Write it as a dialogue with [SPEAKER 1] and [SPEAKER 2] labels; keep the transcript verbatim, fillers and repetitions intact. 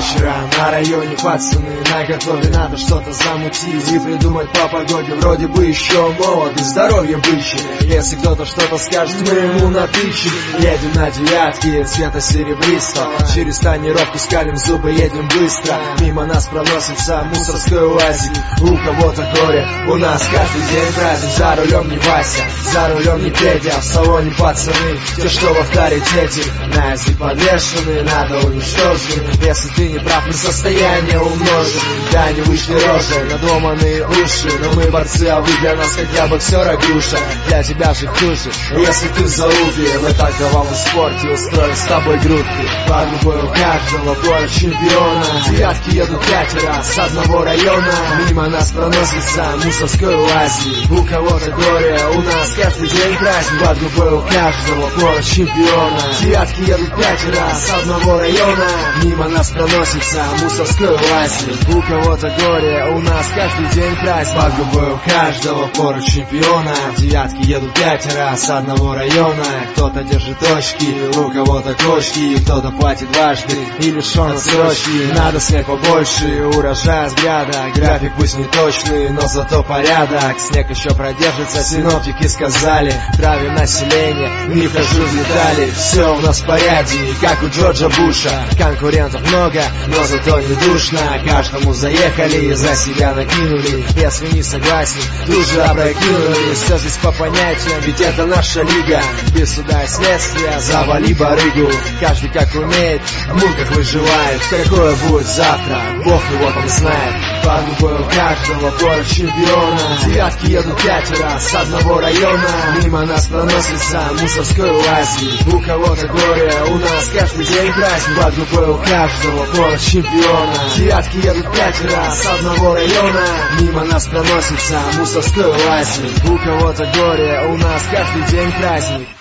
[SPEAKER 1] вечера на районе пацаны наготове. Надо что-то замутить и придумать по погоде. Вроде бы еще молод и здоровье бычье. Если кто-то что-то скажет, мы ему натычем. Едем на девятке цвета серебристо. Через тонировку скалим зубы, едем быстро. Мимо нас проносится мусорской УАЗик. У кого-то горе, у нас каждый день праздник. За рулем не Вася, за рулем не Петя. В салоне пацаны, те, что в авторитете. На язык подвешены, надо уничтожить. Если ты не прав, мы состояние умножим. Да, не вышли рожи, надуманные уши. Но мы борцы, а вы для нас хотя бы все рогруша. Для тебя же хуже, если ты в залупе. В итоговом спорте устроим с тобой группки. Под губой у каждого город чемпиона. Девятки едут пятеро с одного района. Мимо нас проносится мусорской УАЗик. У кого-то горе, у нас каждый день праздник. Под губой у каждого город чемпиона. Девятки едут пятеро с одного района. Мимо нас проносится мусорской УАЗик. У кого-то горе, у нас каждый день праздник. Под губой у каждого город чемпиона. Девятки едут пятеро с одного района. Кто-то держит точки, у кого-то кочки. Кто-то платит дважды и лишен отсрочки. Надо снять побольше, урожая с гряда. График пусть не точный, но зато порядок. Снег еще продержится, синоптики сказали. Травим население, не хожу в детали. Все у нас в порядке, как у Джорджа Буша. Конкурентов много, но зато не душно. Каждому заехали, за себя накинули. Если не согласен, тут же опрокинули. Все здесь по понятиям, ведь это наша лига. Без суда и следствия, завали барыгу. Каждый как умеет, в муках выживает. Какое будет завтра, Бог его там знает. Под губой у каждого город чемпиона. Девятки едут пятеро с одного района. Мимо нас проносится мусорской УАЗик. У кого-то горе, у нас каждый день праздник. Под губой у каждого город чемпиона. Девятки едут пятеро с одного района. Мимо нас проносится мусорской УАЗик. У кого-то горе, у нас каждый день праздник.